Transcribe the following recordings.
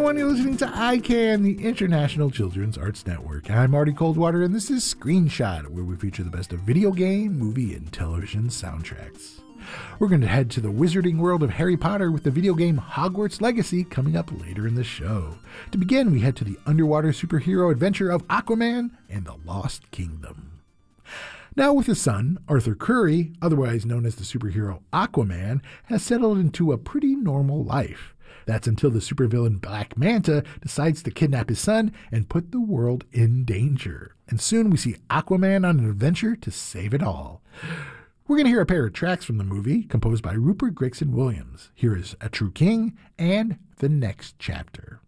everyone. You're listening to ICANN, the International Children's Arts Network. I'm Marty Coldwater, and this is Screenshot, where we feature the best of video game, movie, and television soundtracks. We're going to head to the wizarding world of Harry Potter with the video game Hogwarts Legacy coming up later in the show. To begin, we head to the underwater superhero adventure of Aquaman and the Lost Kingdom. Now with his son, Arthur Curry, otherwise known as the superhero Aquaman, has settled into a pretty normal life. That's until the supervillain Black Manta decides to kidnap his son and put the world in danger. And soon we see Aquaman on an adventure to save it all. We're going to hear a pair of tracks from the movie composed by Rupert Gregson Williams. Here is A True King and The Next Chapter.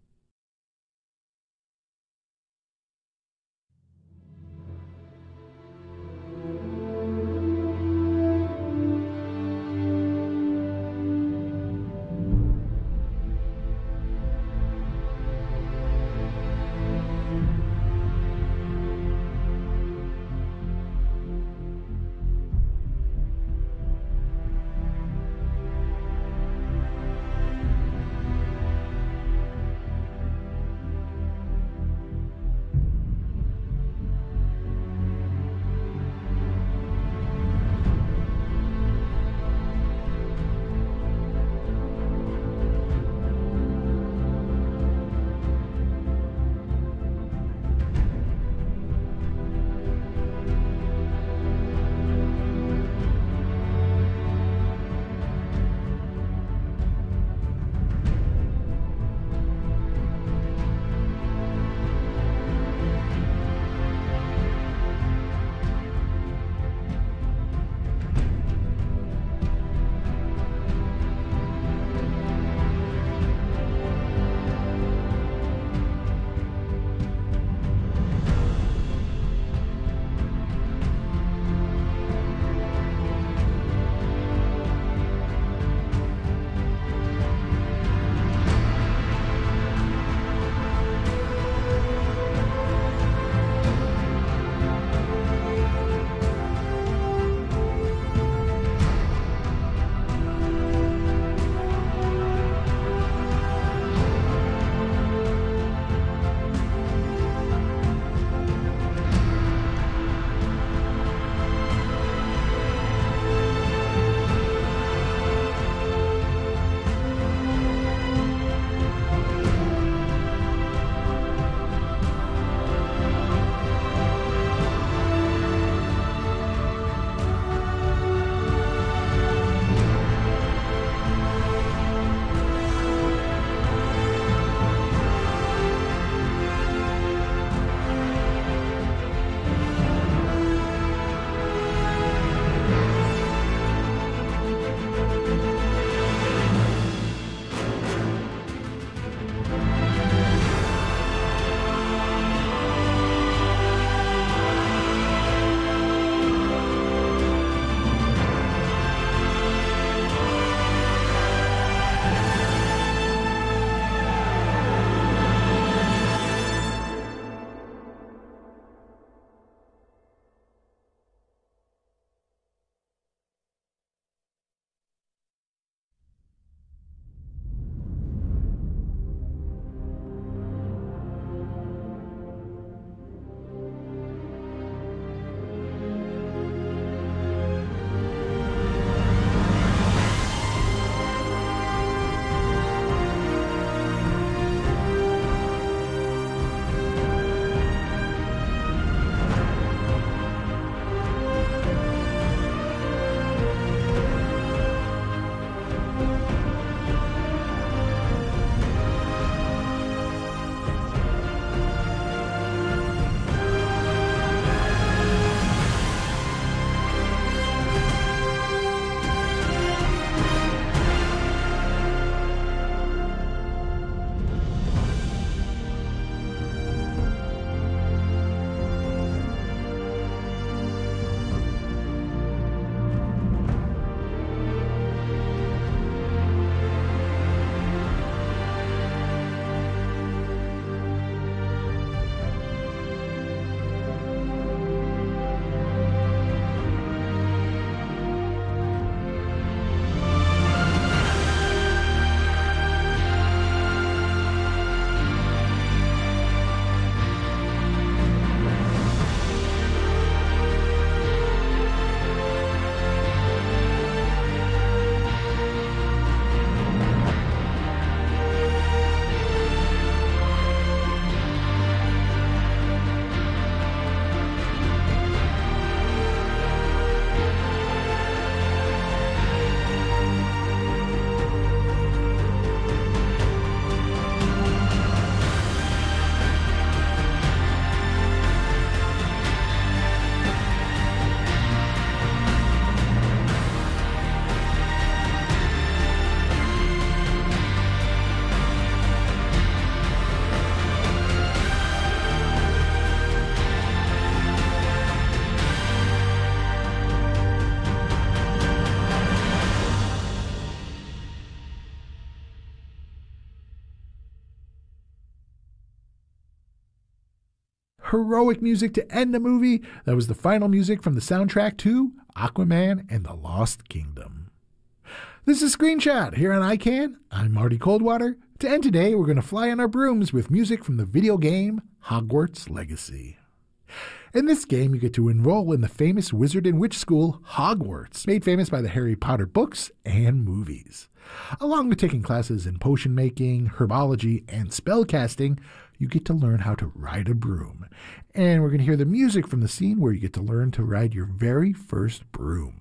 heroic music to end the movie. That was the final music from the soundtrack to Aquaman and the Lost Kingdom. This is Screenshot here on iCan. I'm Marty Coldwater. To end today, we're going to fly on our brooms with music from the video game Hogwarts Legacy. In this game, you get to enroll in the famous wizard and witch school, Hogwarts, made famous by the Harry Potter books and movies. Along with taking classes in potion making, herbology, and spellcasting, you get to learn how to ride a broom. And we're going to hear the music from the scene where you get to learn to ride your very first broom.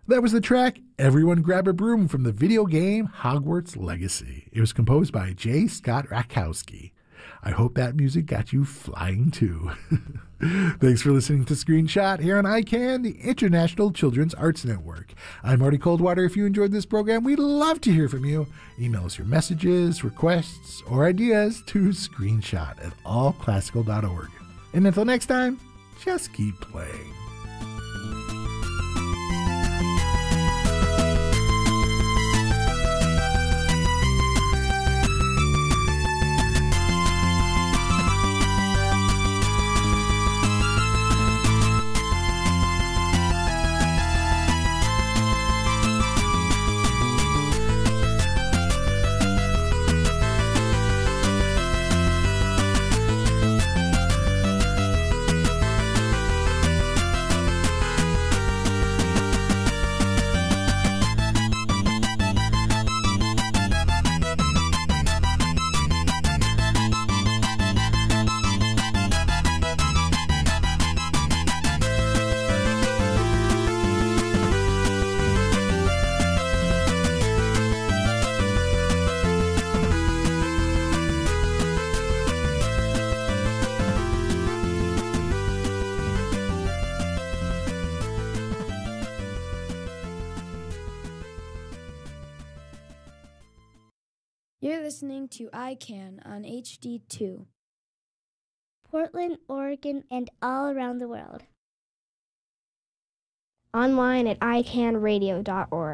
That was the track Everyone Grab a Broom from the video game Hogwarts Legacy. It was composed by J. Scott Rakowski. I hope that music got you flying too. Thanks for listening to Screenshot here on ICANN, the International Children's Arts Network. I'm Marty Coldwater. If you enjoyed this program, we'd love to hear from you. Email us your messages, requests, or ideas to screenshot@allclassical.org. And until next time, just keep playing. You're listening to ICANN on HD2. Portland, Oregon, and all around the world. Online at icanradio.org.